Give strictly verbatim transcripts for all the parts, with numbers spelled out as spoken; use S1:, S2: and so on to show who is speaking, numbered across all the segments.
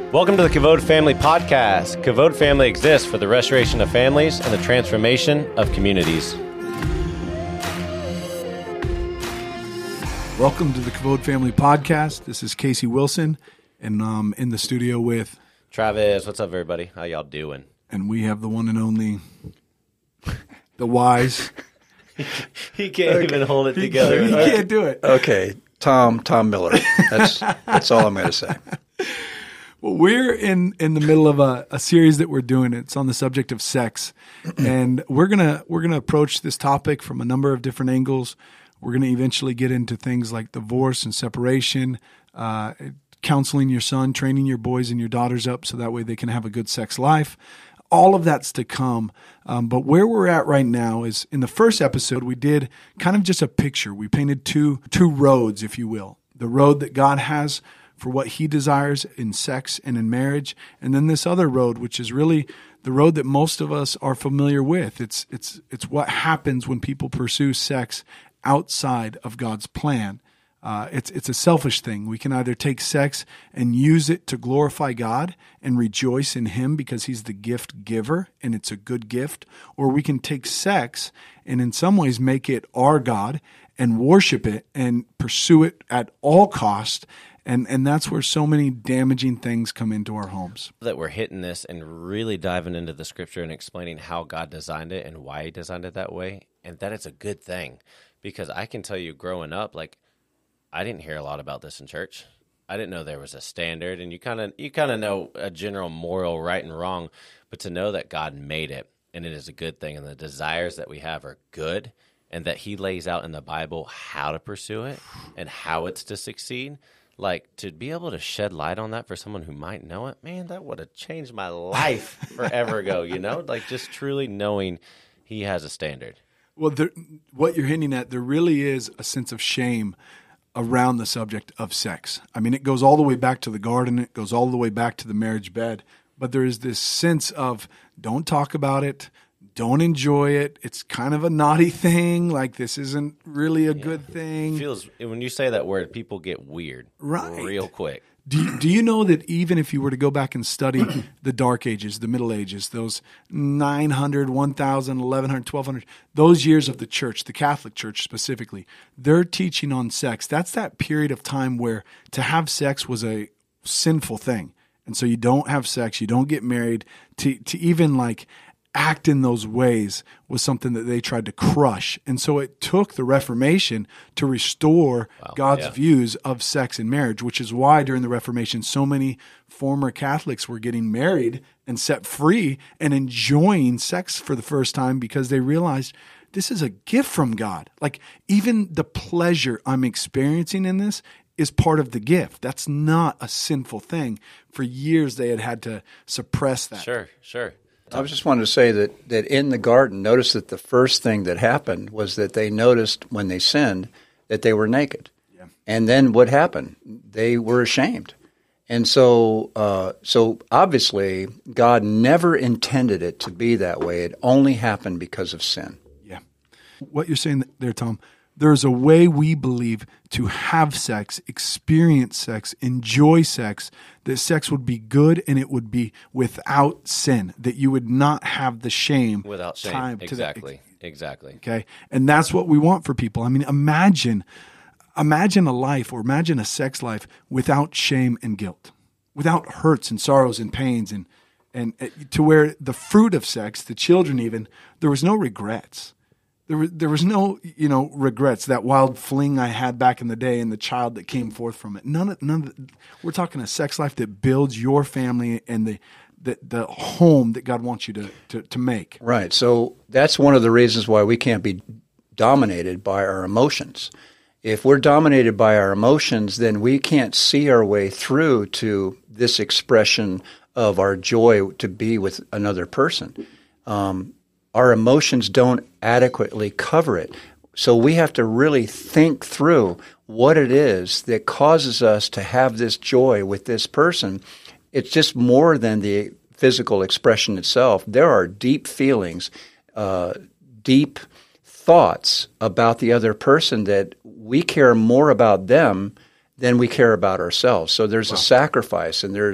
S1: Welcome to the Kavod Family Podcast. Kavod Family exists for the restoration of families and the transformation of communities.
S2: Welcome to the Kavod Family Podcast. This is Casey Wilson, and I'm in the studio with
S1: Travis. What's up, everybody? How y'all doing?
S2: And we have the one and only, the wise.
S1: He can't okay. even hold it together.
S2: He can't do it.
S3: Okay, Tom, Tom Miller. That's that's all I'm going to say.
S2: Well, we're in, in the middle of a, a series that we're doing. It's on the subject of sex, and we're gonna we're gonna approach this topic from a number of different angles. We're gonna eventually get into things like divorce and separation, uh, counseling your son, training your boys and your daughters up so that way they can have a good sex life. All of that's to come. Um, but where we're at right now is in the first episode, we did kind of just a picture. We painted two two roads, if you will. The road that God has for what he desires in sex and in marriage. And then this other road, which is really the road that most of us are familiar with. It's it's it's what happens when people pursue sex outside of God's plan. Uh, it's it's a selfish thing. We can either take sex and use it to glorify God and rejoice in him because he's the gift giver and it's a good gift, or we can take sex and in some ways make it our God and worship it and pursue it at all cost. And and that's where so many damaging things come into our homes.
S1: That we're hitting this and really diving into the scripture and explaining how God designed it and why he designed it that way, and that it's a good thing. Because I can tell you growing up, like, I didn't hear a lot about this in church. I didn't know there was a standard, and you kind of you kind of know a general moral right and wrong, but to know that God made it, and it is a good thing, and the desires that we have are good, and that he lays out in the Bible how to pursue it and how it's to succeed, like, to be able to shed light on that for someone who might know it, man, that would have changed my life forever ago, you know? Like, just truly knowing he has a standard.
S2: Well, there, what you're hinting at, there really is a sense of shame around the subject of sex. I mean, it goes all the way back to the garden. It goes all the way back to the marriage bed. But there is this sense of don't talk about it. Don't enjoy it. It's kind of a naughty thing. Like, this isn't really a yeah. good thing.
S1: It feels, when you say that word, people get weird
S2: right.
S1: real quick.
S2: Do you, do you know that even if you were to go back and study the Dark Ages, the Middle Ages, those nine hundred, one thousand, eleven hundred, twelve hundred, those years of the church, the Catholic Church specifically, their teaching on sex, that's that period of time where to have sex was a sinful thing. And so you don't have sex, you don't get married, to, to even like act in those ways was something that they tried to crush. And so it took the Reformation to restore wow, God's yeah. views of sex and marriage, which is why during the Reformation, so many former Catholics were getting married and set free and enjoying sex for the first time because they realized this is a gift from God. Like, even the pleasure I'm experiencing in this is part of the gift. That's not a sinful thing. For years, they had had to suppress that.
S1: Sure, sure.
S3: I was just wanted to say that, that in the garden, notice that the first thing that happened was that they noticed when they sinned that they were naked. Yeah. And then what happened? They were ashamed. And so uh, so obviously God never intended it to be that way. It only happened because of sin.
S2: Yeah. What you're saying there, Tom, there's a way we believe to have sex, experience sex, enjoy sex, that sex would be good and it would be without sin, that you would not have the shame.
S1: Without shame,
S2: time
S1: exactly,
S2: to the,
S1: exactly.
S2: Okay, and that's what we want for people. I mean, imagine, imagine a life or imagine a sex life without shame and guilt, without hurts and sorrows and pains, and, and to where the fruit of sex, the children even, there was no regrets. There was, there was no, you know, regrets. That wild fling I had back in the day and the child that came forth from it. None of, none of the, we're talking a sex life that builds your family and the, the, the home that God wants you to, to, to make.
S3: Right. So that's one of the reasons why we can't be dominated by our emotions. If we're dominated by our emotions, then we can't see our way through to this expression of our joy to be with another person. Um, Our emotions don't adequately cover it. So we have to really think through what it is that causes us to have this joy with this person. It's just more than the physical expression itself. There are deep feelings, uh, deep thoughts about the other person that we care more about them than we care about ourselves. So there's wow. a sacrifice, and there's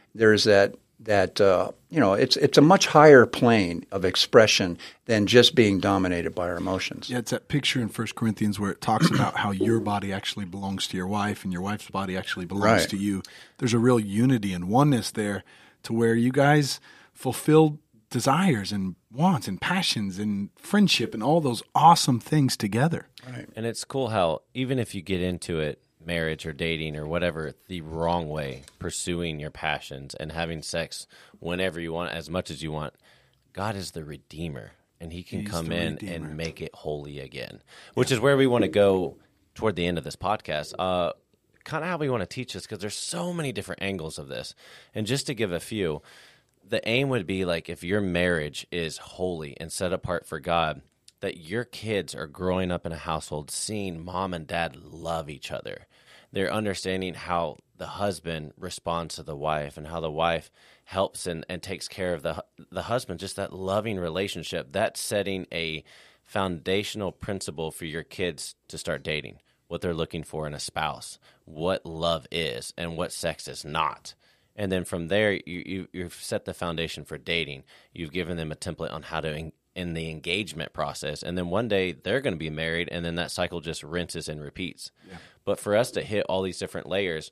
S3: there's that that uh, you know it's it's a much higher plane of expression than just being dominated by our emotions.
S2: Yeah, it's that picture in First Corinthians where it talks about how your body actually belongs to your wife and your wife's body actually belongs
S3: Right.
S2: to you. There's a real unity and oneness there to where you guys fulfill desires and wants and passions and friendship and all those awesome things together.
S3: Right.
S1: And it's cool how even if you get into it, marriage or dating or whatever, the wrong way, pursuing your passions and having sex whenever you want, as much as you want, God is the Redeemer, and He can
S2: He's
S1: come
S2: the
S1: in
S2: Redeemer.
S1: and make it holy again, which is where we want to go toward the end of this podcast. Uh, kind of how we want to teach this, because there's so many different angles of this. And just to give a few, the aim would be like if your marriage is holy and set apart for God, that your kids are growing up in a household seeing mom and dad love each other. They're understanding how the husband responds to the wife and how the wife helps and, and takes care of the the husband, just that loving relationship. That's setting a foundational principle for your kids to start dating, what they're looking for in a spouse, what love is and what sex is not. And then from there, you, you, you've set the foundation for dating. You've given them a template on how to en- in the engagement process. And then one day they're going to be married, and then that cycle just rinses and repeats. Yeah. But for us to hit all these different layers,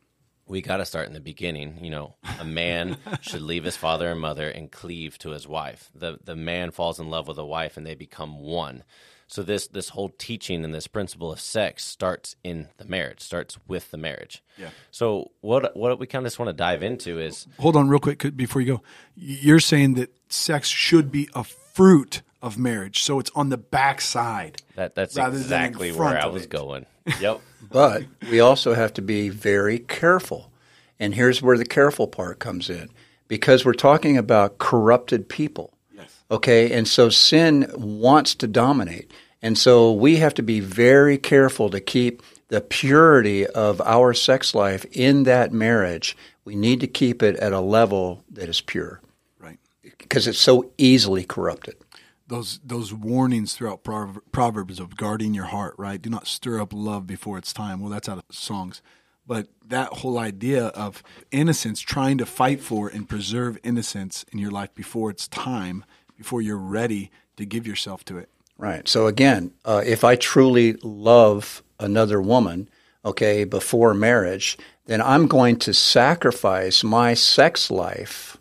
S1: we got to start in the beginning. You know, a man should leave his father and mother and cleave to his wife. The the man falls in love with a wife, and they become one. So this this whole teaching and this principle of sex starts in the marriage, starts with the marriage.
S2: Yeah.
S1: So what what we kind of just want to dive into is,
S2: Hold on real quick could- before you go. You're saying that sex should be a fruit of marriage, so it's on the backside.
S1: that that's
S2: rather than in
S1: exactly
S2: front
S1: where I
S2: of
S1: was
S2: it.
S1: going. Yep.
S3: But we also have to be very careful. And here's where the careful part comes in, because we're talking about corrupted people.
S2: Yes.
S3: Okay, and so sin wants to dominate. And so we have to be very careful to keep the purity of our sex life in that marriage. We need to keep it at a level that is pure,
S2: Right.
S3: because it's so easily corrupted.
S2: Those those warnings throughout Prov- Proverbs of guarding your heart, right? Do not stir up love before it's time. Well, that's out of songs. But that whole idea of innocence, trying to fight for and preserve innocence in your life before it's time, before you're ready to give yourself to it.
S3: Right. So again, uh, if I truly love another woman, okay, before marriage, then I'm going to sacrifice my sex life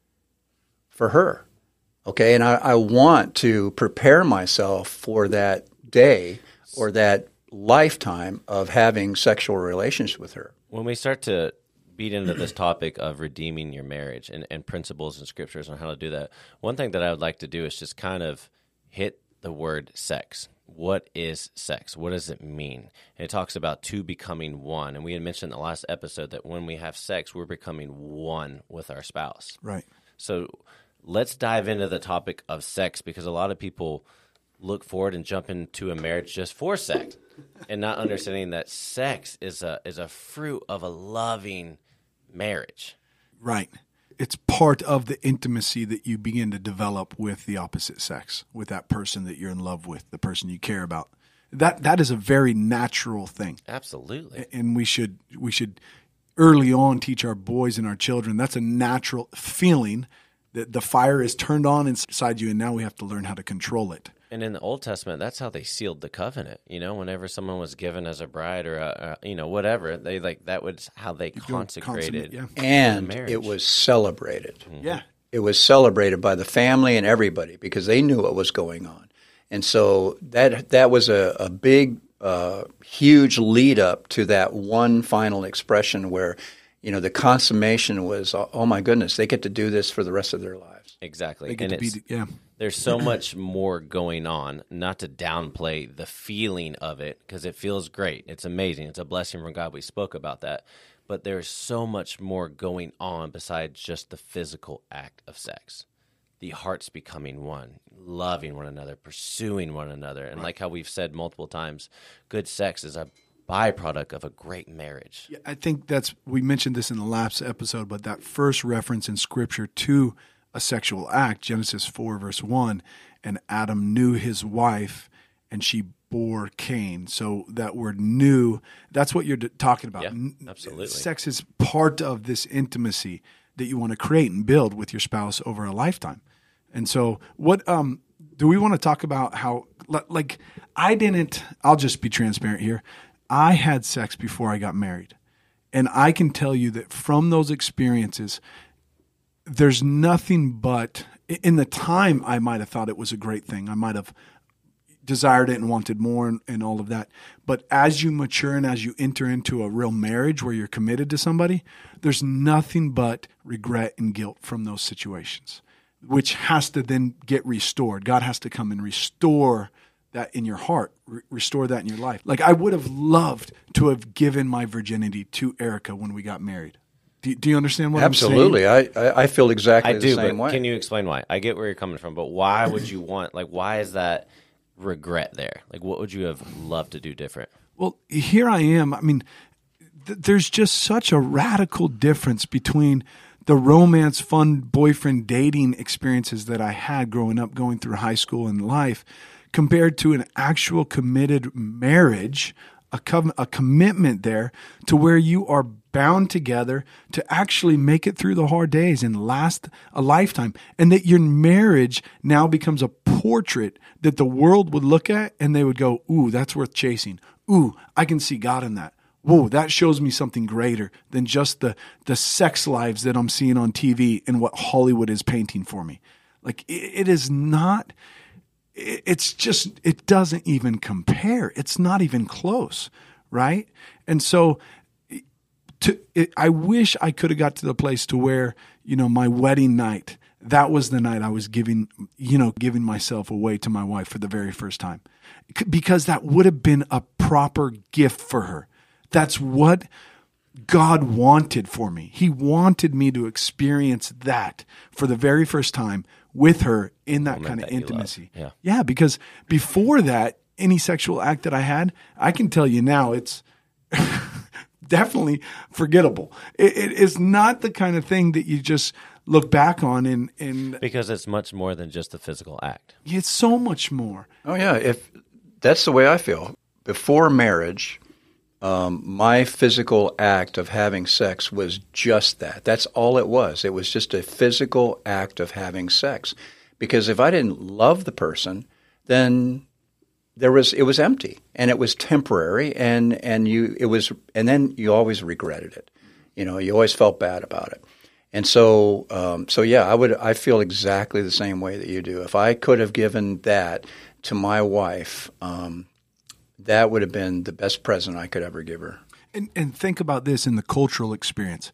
S3: for her. Okay, and I, I want to prepare myself for that day or that lifetime of having sexual relations with her.
S1: When we start to beat into this topic of redeeming your marriage and, and principles and scriptures on how to do that, one thing that I would like to do is just kind of hit the word sex. What is sex? What does it mean? And it talks about two becoming one. And we had mentioned in the last episode that when we have sex, we're becoming one with our spouse.
S2: Right.
S1: So let's dive into the topic of sex, because a lot of people look forward and jump into a marriage just for sex and not understanding that sex is a is a fruit of a loving marriage.
S2: Right. It's part of the intimacy that you begin to develop with the opposite sex, with that person that you're in love with, the person you care about. That that is a very natural thing.
S1: Absolutely.
S2: And we should we should early on teach our boys and our children that's a natural feeling that the fire is turned on inside you, and now we have to learn how to control it.
S1: And in the Old Testament, that's how they sealed the covenant. You know, whenever someone was given as a bride or a, a you know whatever, they like that was how they consecrated.
S2: Consummate, yeah.
S3: And
S1: marriage.
S3: it was celebrated.
S2: Yeah.
S3: It was celebrated by the family and everybody because they knew what was going on. And so that that was a, a big, uh, huge lead up to that one final expression where, you know, the consummation was, oh my goodness, they get to do this for the rest of their lives.
S1: Exactly.
S2: They get
S1: and
S2: to
S1: it's,
S2: be, yeah.
S1: there's so much more going on, not to downplay the feeling of it, because it feels great. It's amazing. It's a blessing from God. We spoke about that. But there's so much more going on besides just the physical act of sex. The hearts becoming one, loving one another, pursuing one another. And like how we've said multiple times, good sex is a byproduct of a great marriage.
S2: Yeah, I think that's, we mentioned this in the last episode, but that first reference in Scripture to a sexual act, Genesis four, verse one, and Adam knew his wife, and she bore Cain. So that word knew, that's what you're d- talking about.
S1: Yeah,
S2: N-
S1: absolutely.
S2: Sex is part of this intimacy that you want to create and build with your spouse over a lifetime. And so what um, do we want to talk about how, like, I didn't, I'll just be transparent here. I had sex before I got married. And I can tell you that from those experiences, there's nothing but, in the time I might have thought it was a great thing. I might have desired it and wanted more and, and all of that. But as you mature and as you enter into a real marriage where you're committed to somebody, there's nothing but regret and guilt from those situations, which has to then get restored. God has to come and restore that in your heart, re- restore that in your life. Like, I would have loved to have given my virginity to Erica when we got married. Do, do you understand what
S3: Absolutely.
S2: I'm saying?
S3: Absolutely. I, I feel exactly
S1: I
S3: the
S1: do,
S3: same
S1: but
S3: way.
S1: can you explain why? I get where you're coming from, but why would you want, like, why is that regret there? Like, what would you have loved to do different?
S2: Well, here I am. I mean, th- there's just such a radical difference between the romance, fun boyfriend dating experiences that I had growing up, going through high school and life, compared to an actual committed marriage, a, co- a commitment there to where you are bound together to actually make it through the hard days and last a lifetime. And that your marriage now becomes a portrait that the world would look at and they would go, ooh, that's worth chasing. Ooh, I can see God in that. Whoa, that shows me something greater than just the, the sex lives that I'm seeing on T V and what Hollywood is painting for me. Like, it, it is not... It's just, it doesn't even compare. It's not even close, right? And so to, it, I wish I could have got to the place to where, you know, my wedding night, that was the night I was giving, you know, giving myself away to my wife for the very first time. Because that would have been a proper gift for her. That's what God wanted for me. He wanted me to experience that for the very first time with her in that kind of intimacy.
S1: Yeah.
S2: yeah, because before that, any sexual act that I had, I can tell you now, it's definitely forgettable. It, it is not the kind of thing that you just look back on and, and
S1: Because it's much more than just the physical act.
S2: it's so much more.
S3: Oh, yeah. If that's the way I feel. Before marriage, um, my physical act of having sex was just that. That's all it was. It was just a physical act of having sex. Because if I didn't love the person, then there was it was empty and it was temporary, and and you it was and then you always regretted it. You know, you always felt bad about it. And so, um, so yeah, I would. I feel exactly the same way that you do. If I could have given that to my wife, um, that would have been the best present I could ever give her.
S2: And, and think about this in the cultural experience.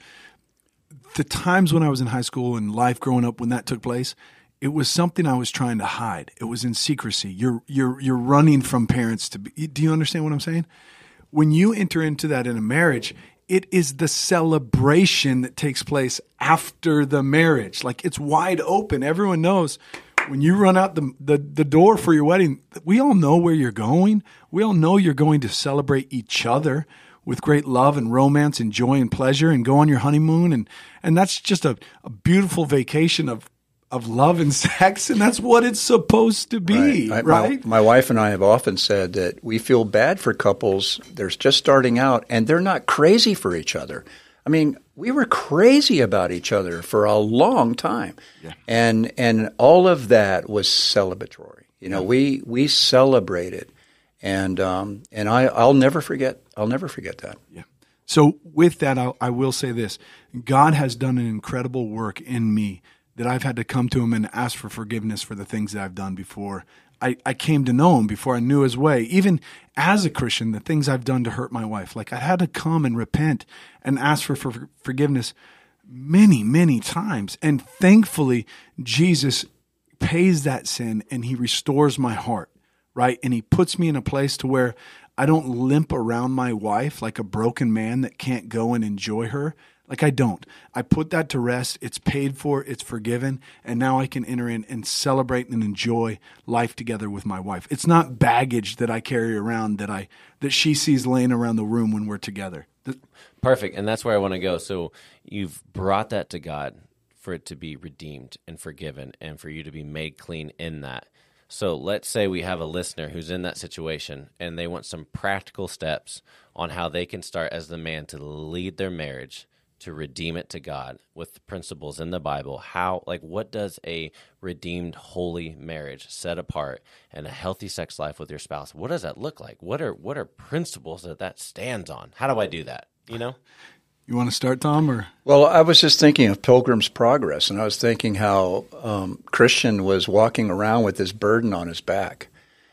S2: The times when I was in high school and life growing up when that took place, it was something I was trying to hide. It was in secrecy. You're you're you're running from parents to be. Do you understand what I'm saying? When you enter into that in a marriage, it is the celebration that takes place after the marriage. Like, it's wide open. Everyone knows when you run out the, the, the door for your wedding, we all know where you're going. We all know you're going to celebrate each other with great love and romance and joy and pleasure and go on your honeymoon. And, and that's just a, a beautiful vacation of, of love and sex. And that's what it's supposed to be, right?
S3: I,
S2: right?
S3: My, my wife and I have often said that we feel bad for couples. They're just starting out and they're not crazy for each other. I mean, we were crazy about each other for a long time. Yeah. And and all of that was celebratory. You know, yeah. we we celebrated. And um, and I, I'll never forget. I'll never forget that.
S2: Yeah. So with that, I'll, I will say this: God has done an incredible work in me that I've had to come to Him and ask for forgiveness for the things that I've done before I, I came to know Him, before I knew His way. Even as a Christian, the things I've done to hurt my wife, like I had to come and repent and ask for, for forgiveness many, many times. And thankfully, Jesus pays that sin and He restores my heart. Right? And He puts me in a place to where I don't limp around my wife like a broken man that can't go and enjoy her. Like I don't. I put that to rest. It's paid for. It's forgiven. And now I can enter in and celebrate and enjoy life together with my wife. It's not baggage that I carry around that I that she sees laying around the room when we're together.
S1: Perfect. And that's where I want to go. So you've brought that to God for it to be redeemed and forgiven and for you to be made clean in that. So let's say we have a listener who's in that situation and they want some practical steps on how they can start as the man to lead their marriage to redeem it to God with the principles in the Bible. How, like, what does a redeemed, holy marriage, set apart, and a healthy sex life with your spouse, what does that look like? What are what are principles that that stands on? How do I do that? You know?
S2: You want to start, Tom? Or
S3: Well, I was just thinking of Pilgrim's Progress, and I was thinking how um, Christian was walking around with this burden on his back,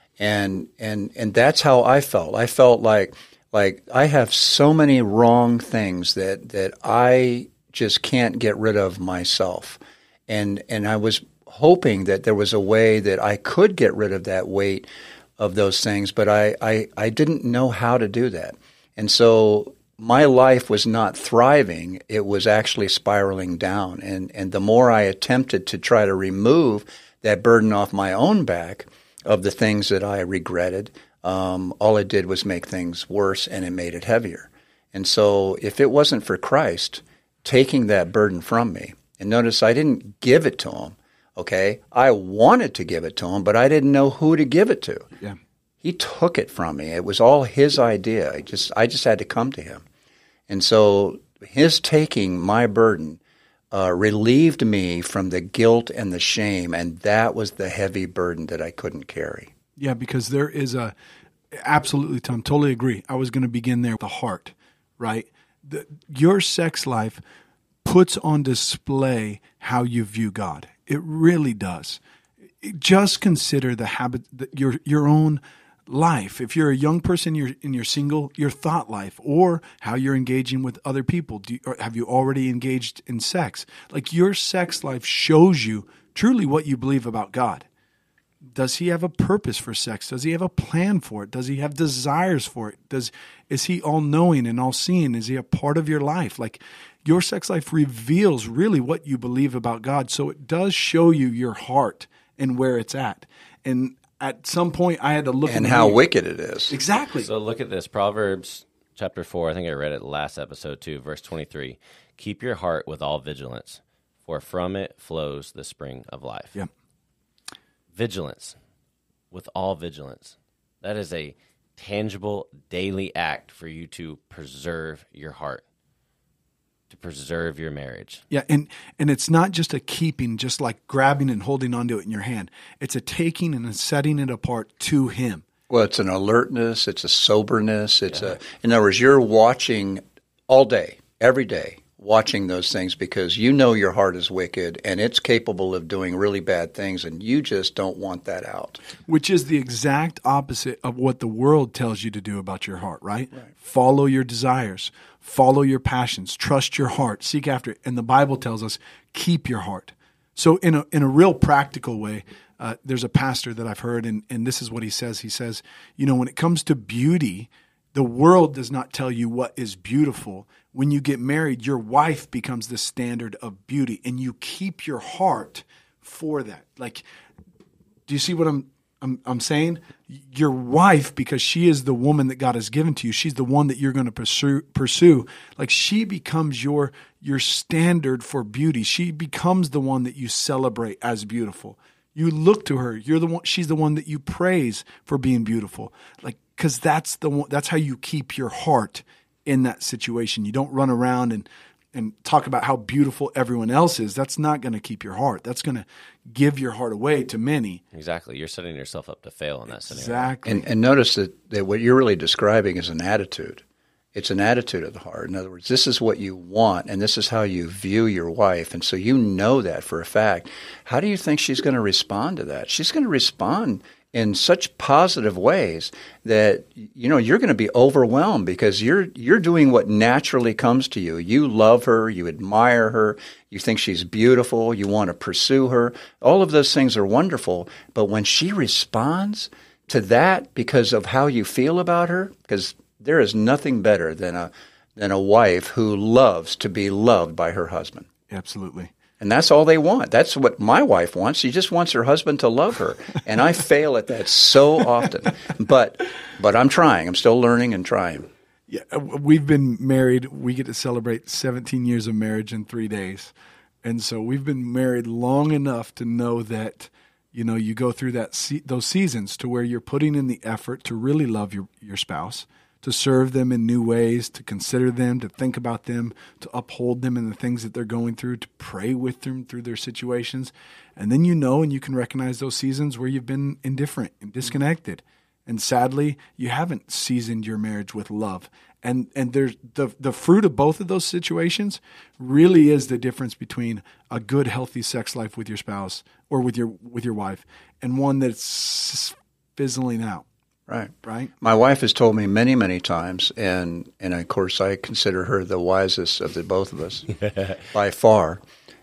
S3: and and and that's how I felt. I felt like like I have so many wrong things that that I just can't get rid of myself, and and I was hoping that there was a way that I could get rid of that weight of those things, but I I, I didn't know how to do that, and so my life was not thriving. It was actually spiraling down. And, and the more I attempted to try to remove that burden off my own back of the things that I regretted, um, all it did was make things worse, and it made it heavier. And so if it wasn't for Christ taking that burden from me, and notice I didn't give it to him, okay? I wanted to give it to him, but I didn't know who to give it to.
S2: yeah,
S3: He took it from me. It was all his idea. I just I just had to come to him. And so his taking my burden uh, relieved me from the guilt and the shame, and that was the heavy burden that I couldn't carry.
S2: yeah, because there is a absolutely, Tom. Totally agree. I was going to begin there with the heart, right? The, your sex life puts on display how you view God. It really does. Just consider the habit, the, your your own life. If you're a young person, you're in your single, your thought life, or how you're engaging with other people. Do you, or have you already engaged in sex? Like, your sex life shows you truly what you believe about God. Does he have a purpose for sex? Does he have a plan for it? Does he have desires for it? Does is he all knowing and all seeing? Is he a part of your life? Like, your sex life reveals really what you believe about God. So it does show you your heart and where it's at. And at some point, I had to look
S3: And
S2: in
S3: how
S2: the-
S3: wicked it is.
S2: Exactly.
S1: So look at this. Proverbs chapter four, I think I read it last episode too, verse twenty-three. Keep your heart with all vigilance, for from it flows the spring of life.
S2: Yeah.
S1: Vigilance, with all vigilance. That is a tangible daily act for you to preserve your heart, to preserve your marriage.
S2: Yeah, and and it's not just a keeping, just like grabbing and holding onto it in your hand. It's a taking and a setting it apart to him.
S3: Well, it's an alertness. It's a soberness. It's a, in other words, you're watching all day, every day, watching those things because you know your heart is wicked and it's capable of doing really bad things, and you just don't want that out.
S2: Which is the exact opposite of what the world tells you to do about your heart, right? right? Follow your desires, follow your passions, trust your heart, seek after it. And the Bible tells us, keep your heart. So in a in a real practical way, uh, there's a pastor that I've heard, and, and this is what he says. He says, you know, when it comes to beauty, the world does not tell you what is beautiful. When you get married, your wife becomes the standard of beauty, and you keep your heart for that. Like, do you see what I'm I'm, I'm saying? Your wife, because she is the woman that God has given to you, she's the one that you're going to pursue. Pursue. Like, she becomes your your standard for beauty. She becomes the one that you celebrate as beautiful. You look to her. You're the one. She's the one that you praise for being beautiful. Like, because that's the one. That's how you keep your heart in that situation. You don't run around and and talk about how beautiful everyone else is. That's not going to keep your heart. That's going to give your heart away to many.
S1: Exactly. You're setting yourself up to fail in that scenario.
S2: Exactly.
S3: And, and notice that, that what you're really describing is an attitude. It's an attitude of the heart. In other words, this is what you want, and this is how you view your wife. And so you know that for a fact. How do you think she's going to respond to that? She's going to respond in such positive ways that, you know, you're going to be overwhelmed because you're you're doing what naturally comes to you. You love her, you admire her, you think she's beautiful, you want to pursue her. All of those things are wonderful. But when she responds to that because of how you feel about her, because there is nothing better than a than a wife who loves to be loved by her husband.
S2: Absolutely.
S3: And that's all they want. That's what my wife wants. She just wants her husband to love her. And I fail at that so often. But but I'm trying. I'm still learning and trying.
S2: Yeah, we've been married. We get to celebrate seventeen years of marriage in three days. And so we've been married long enough to know that, you know, you go through that se- those seasons to where you're putting in the effort to really love your, your spouse, to serve them in new ways, to consider them, to think about them, to uphold them in the things that they're going through, to pray with them through their situations. And then you know and you can recognize those seasons where you've been indifferent and disconnected. And sadly, you haven't seasoned your marriage with love. And and there's the the fruit of both of those situations really is the difference between a good, healthy sex life with your spouse or with your with your wife and one that's fizzling out.
S3: Right.
S2: Right.
S3: My wife has told me many, many times, and, and of course I consider her the wisest of the both of us by far.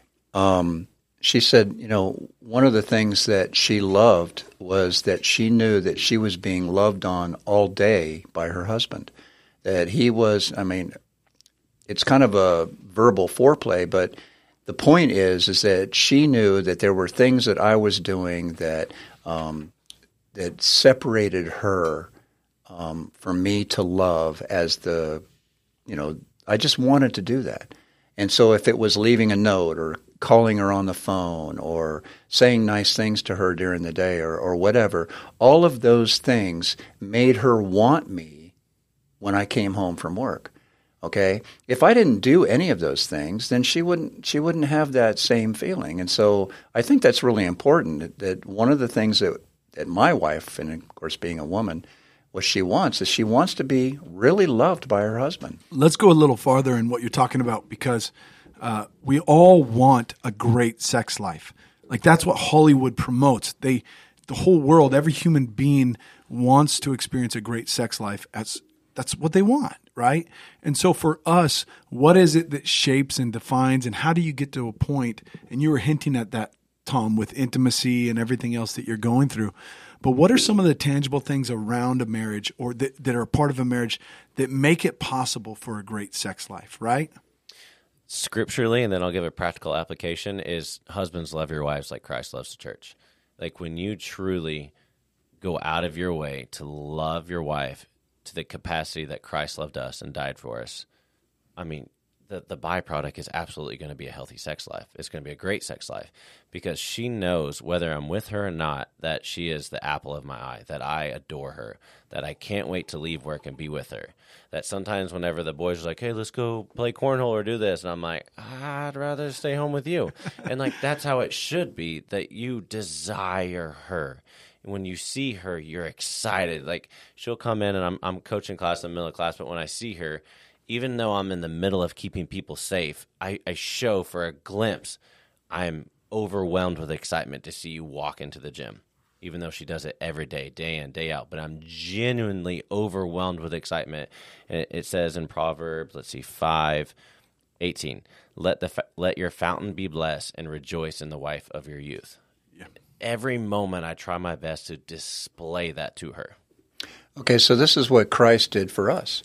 S3: Um, she said, you know, one of the things that she loved was that she knew that she was being loved on all day by her husband. That he was, I mean, it's kind of a verbal foreplay, but the point is, is that she knew that there were things that I was doing that um, that separated her um, from me to love as the, you know, I just wanted to do that. And so if it was leaving a note or calling her on the phone or saying nice things to her during the day or, or whatever, all of those things made her want me when I came home from work. Okay? If I didn't do any of those things, then she wouldn't she wouldn't have that same feeling. And so I think that's really important, that, that one of the things that that my wife, and of course being a woman, what she wants is she wants to be really loved by her husband.
S2: Let's go a little farther in what you're talking about, because uh, we all want a great sex life. Like that's what Hollywood promotes. They, the whole world, every human being wants to experience a great sex life. As that's what they want, right? And so for us, what is it that shapes and defines, and how do you get to a point? And you were hinting at that, Tom, with intimacy and everything else that you're going through. But what are some of the tangible things around a marriage or that, that are a part of a marriage that make it possible for a great sex life, right?
S1: Scripturally, and then I'll give a practical application, is husbands, love your wives like Christ loves the church. Like when you truly go out of your way to love your wife to the capacity that Christ loved us and died for us, I mean, the, the byproduct is absolutely going to be a healthy sex life. It's going to be a great sex life because she knows, whether I'm with her or not, that she is the apple of my eye, that I adore her, that I can't wait to leave work and be with her. That sometimes whenever the boys are like, hey, let's go play cornhole or do this, and I'm like, I'd rather stay home with you. And like that's how it should be, that you desire her. When you see her, you're excited. Like she'll come in and I'm I'm coaching class in the middle of class, but when I see her, even though I'm in the middle of keeping people safe, I, I show for a glimpse, I'm overwhelmed with excitement to see you walk into the gym, even though she does it every day, day in, day out. But I'm genuinely overwhelmed with excitement. And it, it says in Proverbs, let's see, five eighteen, let the let your fountain be blessed and rejoice in the wife of your youth. Yeah. Every moment I try my best to display that to her.
S3: Okay, so this is what Christ did for us.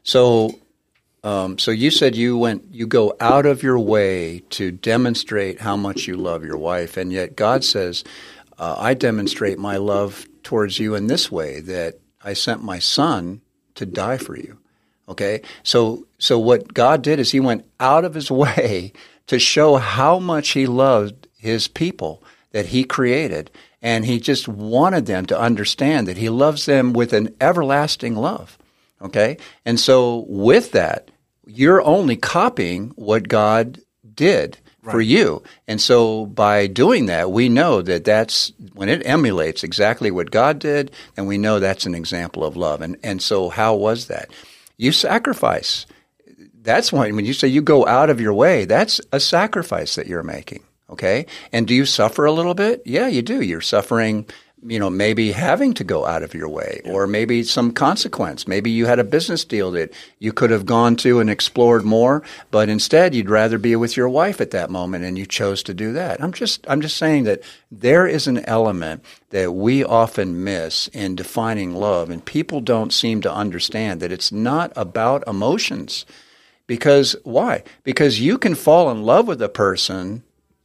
S3: So Um, so you said you went, you go out of your way to demonstrate how much you love your wife, and yet God says, uh, I demonstrate my love towards you in this way, that I sent my son to die for you. Okay? So, so what God did is he went out of his way to show how much he loved his people that he created, and he just wanted them to understand that he loves them with an everlasting love. Okay? And so with that, you're only copying what God did right. for you. And so by doing that, we know that that's, when it emulates exactly what God did, then we know that's an example of love. And and so how was that? You sacrifice. That's why when you say you go out of your way, that's a sacrifice that you're making. Okay? And do you suffer a little bit? Yeah, you do. You're suffering, you know, maybe having to go out of your way, or maybe some consequence. Maybe you had a business deal that you could have gone to and explored more, but instead you'd rather be with your wife at that moment, and you chose to do that. I'm just, I'm just saying that there is an element that we often miss in defining love, and people don't seem to understand that it's not about emotions. Because why? Because you can fall in love with a person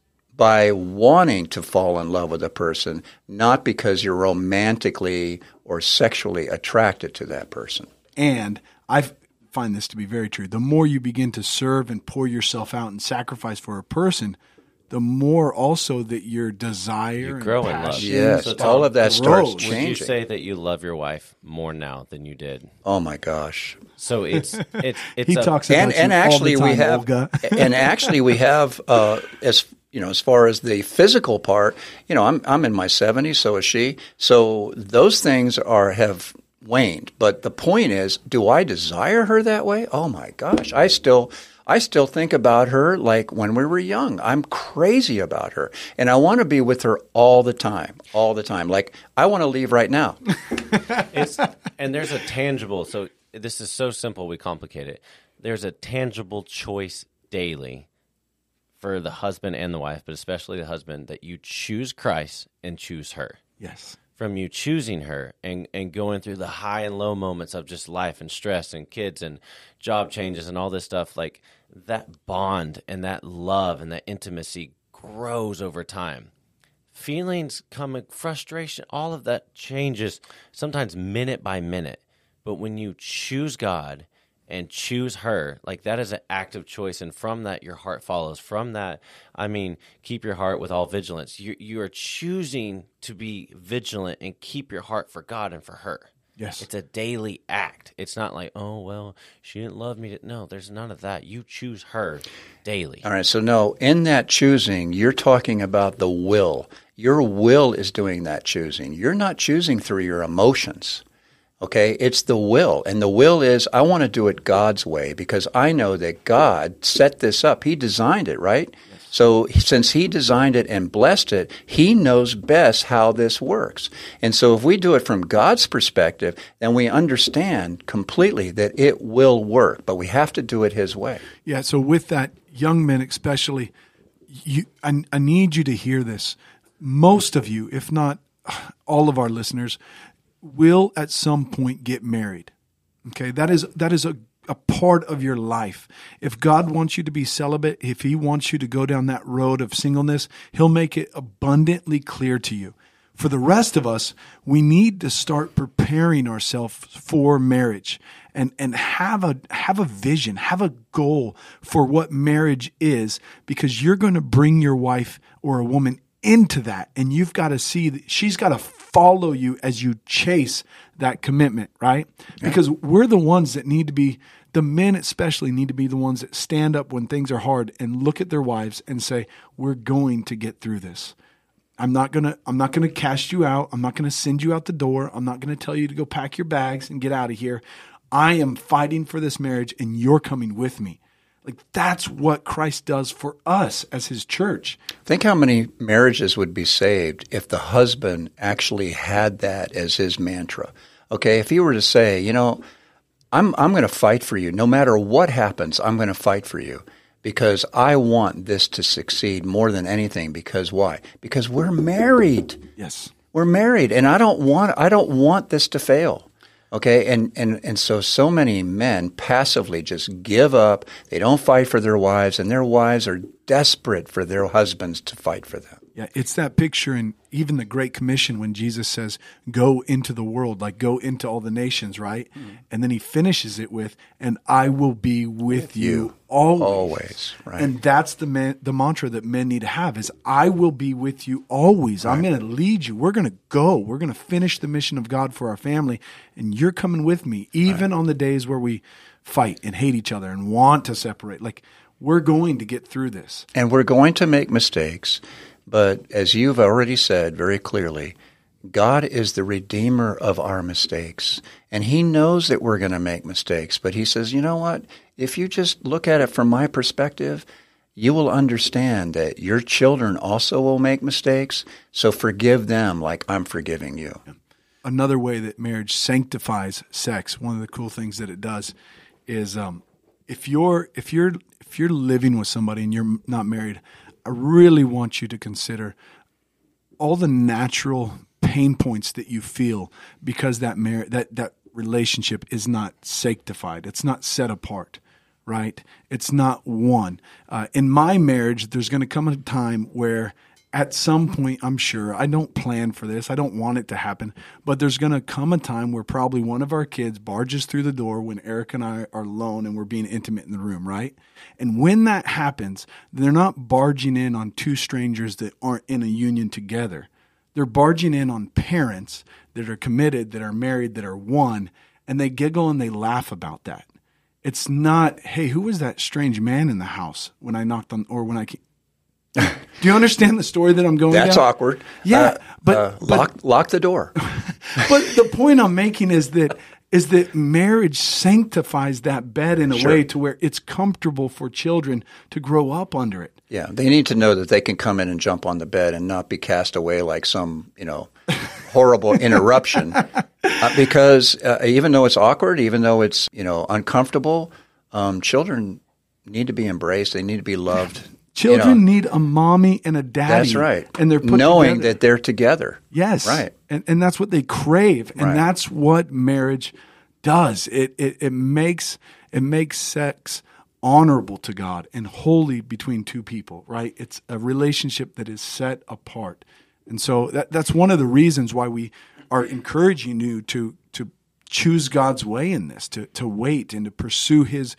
S3: by wanting to fall in love with a person, not because you're romantically or sexually attracted to that person.
S2: And I find this to be very true. The more you begin to serve and pour yourself out and sacrifice for a person, the more also that your desire
S1: You
S2: and
S1: grow in love.
S2: passion
S3: Yes,
S1: So
S3: all of that starts
S2: grows. Would you
S1: Would you
S3: changing.
S1: say that you love your wife more now than you did?
S3: Oh my gosh.
S1: So it's it's it's
S2: He
S1: a,
S2: talks about
S3: And
S2: you
S3: and actually
S2: all the time,
S3: we have
S2: Olga.
S3: and actually we have uh, as you know, as far as the physical part, you know, I'm I'm in my seventies, so is she. So those things are have waned. But the point is, do I desire her that way? Oh my gosh, I still I still think about her like when we were young. I'm crazy about her, and I want to be with her all the time, all the time. Like I want to leave right now.
S1: it's and there's a tangible. So this is so simple. We complicate it. There's a tangible choice daily for the husband and the wife, but especially the husband, that you choose Christ and choose her.
S2: Yes.
S1: From you choosing her and, and going through the high and low moments of just life and stress and kids and job changes and all this stuff, like that bond and that love and that intimacy grows over time. Feelings come, frustration, all of that changes sometimes minute by minute. But when you choose God and choose her, like that is an active choice. And from that, your heart follows. From that, I mean, keep your heart with all vigilance. You, you are choosing to be vigilant and keep your heart for God and for her.
S2: Yes.
S1: It's a daily act. It's not like, oh, well, she didn't love me. No, there's none of that. You choose her daily.
S3: All right, so no, in that choosing, you're talking about the will. Your will is doing that choosing. You're not choosing through your emotions. Okay, it's the will. And the will is, I want to do it God's way because I know that God set this up. He designed it, right? Yes. So since He designed it and blessed it, He knows best how this works. And so if we do it from God's perspective, then we understand completely that it will work, but we have to do it His way.
S2: Yeah, so with that, young men especially, you, I, I need you to hear this. Most of you, if not all of our listeners, will at some point get married. Okay, that is that is a, a part of your life. If God wants you to be celibate, if He wants you to go down that road of singleness, He'll make it abundantly clear to you. For the rest of us, we need to start preparing ourselves for marriage and, and have a have a vision, have a goal for what marriage is, because you're going to bring your wife or a woman into that, and you've got to see that she's got to follow you as you chase that commitment, right? Yeah. Because we're the ones that need to be, the men especially need to be the ones that stand up when things are hard and look at their wives and say, we're going to get through this. I'm not going to I'm not going to cast you out. I'm not going to send you out the door. I'm not going to tell you to go pack your bags and get out of here. I am fighting for this marriage, and you're coming with me. Like, that's what Christ does for us as His church.
S3: Think how many marriages would be saved if the husband actually had that as his mantra. Okay, if he were to say, you know, I'm I'm going to fight for you. No matter what happens, I'm going to fight for you because I want this to succeed more than anything. Because why? Because we're married.
S2: Yes.
S3: We're married, and I don't want I don't want this to fail. Okay, and, and, and so so many men passively just give up. They don't fight for their wives, and their wives are desperate for their husbands to fight for them.
S2: Yeah, it's that picture in even the Great Commission when Jesus says, go into the world, like go into all the nations, right? Mm-hmm. And then He finishes it with, and I will be with, with you, you always.
S3: Always, right.
S2: And that's the man, the mantra that men need to have is, I will be with you always. Right. I'm going to lead you. We're going to go. We're going to finish the mission of God for our family, and you're coming with me, even right. on the days where we fight and hate each other and want to separate. Like, we're going to get through this.
S3: And we're going to make mistakes. But as you've already said very clearly, God is the redeemer of our mistakes. And He knows that we're going to make mistakes. But He says, you know what? If you just look at it from my perspective, you will understand that your children also will make mistakes. So forgive them like I'm forgiving you.
S2: Another way that marriage sanctifies sex, one of the cool things that it does is um, if you're if you're if you're living with somebody and you're not married, I really want you to consider all the natural pain points that you feel because that mar- that that relationship is not sanctified. It's not set apart, right? It's not one. Uh, in my marriage, there's going to come a time where at some point, I'm sure, I don't plan for this. I don't want it to happen. But there's going to come a time where probably one of our kids barges through the door when Eric and I are alone and we're being intimate in the room, right? And when that happens, they're not barging in on two strangers that aren't in a union together. They're barging in on parents that are committed, that are married, that are one, and they giggle and they laugh about that. It's not, hey, who was that strange man in the house when I knocked on, or when I came? Do you understand the story that I'm going
S3: That's
S2: down?
S3: awkward.
S2: Yeah,
S3: Uh,
S2: but,
S3: uh,
S2: but
S3: lock lock the door.
S2: but the point I'm making is that is that marriage sanctifies that bed in a
S3: Sure.
S2: way to where it's comfortable for children to grow up under it.
S3: Yeah, they need to know that they can come in and jump on the bed and not be cast away like some, you know, horrible interruption. Uh, because uh, even though it's awkward, even though it's, you know, uncomfortable, um, children need to be embraced. They need to be loved.
S2: Children
S3: you know,
S2: need a mommy and a daddy.
S3: That's right.
S2: And they're put
S3: knowing
S2: together.
S3: that they're together.
S2: Yes.
S3: Right.
S2: And and that's what they crave. And
S3: Right.
S2: that's what marriage does. It, it it makes it makes sex honorable to God and holy between two people, right? It's a relationship that is set apart. And so that that's one of the reasons why we are encouraging you to to choose God's way in this, to to wait and to pursue his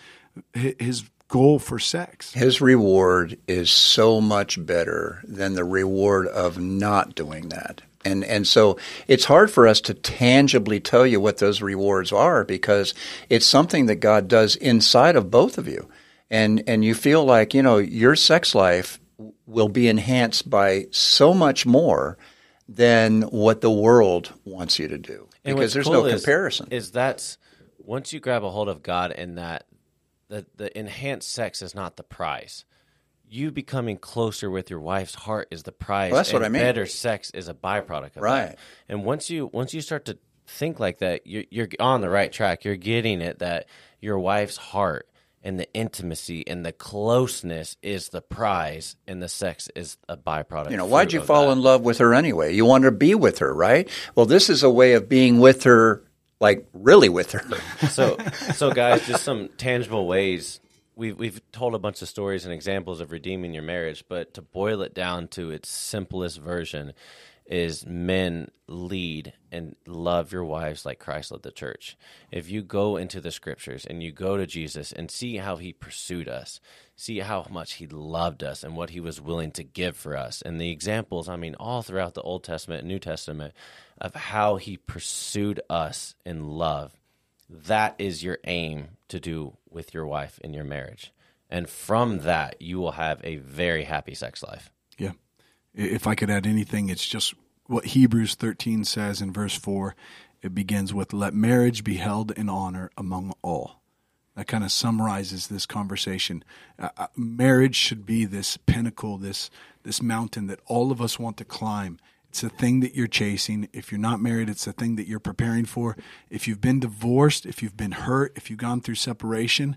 S2: his goal for sex.
S3: His reward is so much better than the reward of not doing that. And and so it's hard for us to tangibly tell you what those rewards are because it's something that God does inside of both of you. And and you feel like, you know, your sex life will be enhanced by so much more than what the world wants you to do.
S1: And
S3: Because
S1: what's
S3: there's
S1: cool
S3: no
S1: is-
S3: comparison.
S1: Is that's once you grab a hold of God and that the the enhanced sex is not the prize. You becoming closer with your wife's heart is the prize.
S3: Well, that's
S1: and
S3: what I mean.
S1: Better sex is a byproduct of
S3: Right.
S1: that. And once you once you start to think like that, you're, you're on the right track. You're getting it that your wife's heart and the intimacy and the closeness is the prize, and the sex is a byproduct.
S3: You know, why'd
S1: fruit
S3: you
S1: of
S3: fall
S1: that.
S3: in love with her anyway? You wanted to be with her, right? Well, this is a way of being with her, like really with her.
S1: So, so guys, just some tangible ways. We've we've told a bunch of stories and examples of redeeming your marriage, but to boil it down to its simplest version is men lead and love your wives like Christ led the church. If you go into the scriptures and you go to Jesus and see how he pursued us, see how much he loved us and what he was willing to give for us, and the examples, I mean, all throughout the Old Testament and New Testament of how he pursued us in love, that is your aim to do with your wife in your marriage. And from that, you will have a very happy sex life.
S2: Yeah. If I could add anything, it's just what Hebrews thirteen says in verse four. It begins with, let marriage be held in honor among all. That kind of summarizes this conversation. Uh, uh, marriage should be this pinnacle, this this mountain that all of us want to climb. It's a thing that you're chasing. If you're not married, it's a thing that you're preparing for. If you've been divorced, if you've been hurt, if you've gone through separation,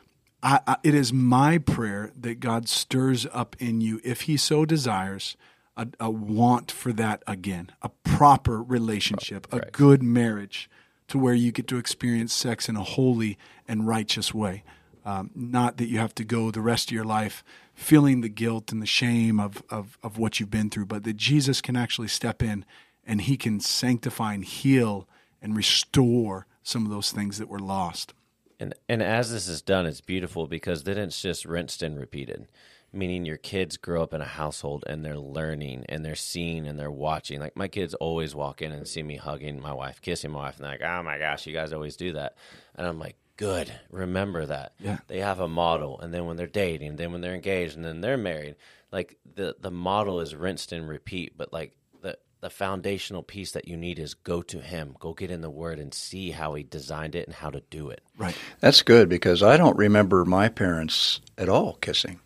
S2: I, I, it is my prayer that God stirs up in you, if he so desires, a, a want for that again, a proper relationship, a
S1: Right.
S2: good marriage to where you get to experience sex in a holy and righteous way. Um, not that you have to go the rest of your life feeling the guilt and the shame of, of, of what you've been through, but that Jesus can actually step in and he can sanctify and heal and restore some of those things that were lost.
S1: And and as this is done, it's beautiful because then it's just rinsed and repeated. Meaning your kids grow up in a household and they're learning and they're seeing and they're watching. Like my kids always walk in and see me hugging my wife, kissing my wife, and they're like, oh my gosh, you guys always do that. And I'm like, good, remember that.
S2: Yeah.
S1: They have a model, and then when they're dating, then when they're engaged, and then they're married, like the, the model is rinsed and repeat, but like the, the foundational piece that you need is go to him, go get in the word and see how he designed it and how to do it.
S2: Right.
S3: That's good because I don't remember my parents at all kissing.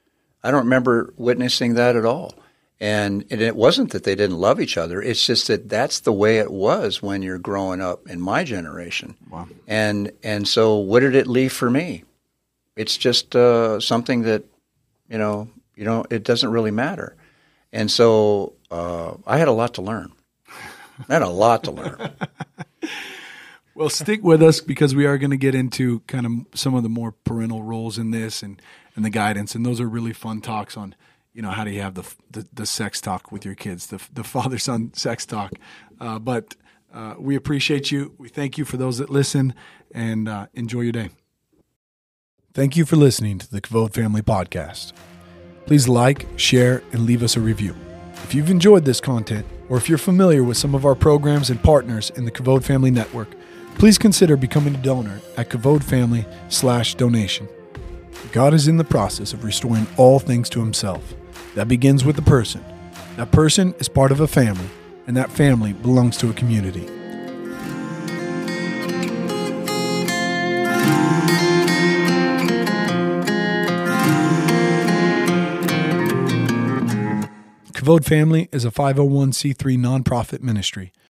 S3: I don't remember witnessing that at all. And, and it wasn't that they didn't love each other. It's just that that's the way it was when you're growing up in my generation.
S2: Wow.
S3: And and so what did it leave for me? It's just uh, something that, you know, you know, it doesn't really matter. And so uh, I had a lot to learn. I had a lot to learn.
S2: Well, stick with us because we are going to get into kind of some of the more parental roles in this and, and the guidance. And those are really fun talks on you know, how do you have the the, the sex talk with your kids, the the father son sex talk? Uh, but uh, we appreciate you. We thank you for those that listen, and uh, enjoy your day. Thank you for listening to the Kavod Family Podcast. Please like, share, and leave us a review. If you've enjoyed this content, or if you're familiar with some of our programs and partners in the Kavod Family Network, please consider becoming a donor at Kavod Family slash donation. God is in the process of restoring all things to himself. That begins with the person. That person is part of a family, and that family belongs to a community. Kavod Family is a five oh one c three nonprofit ministry.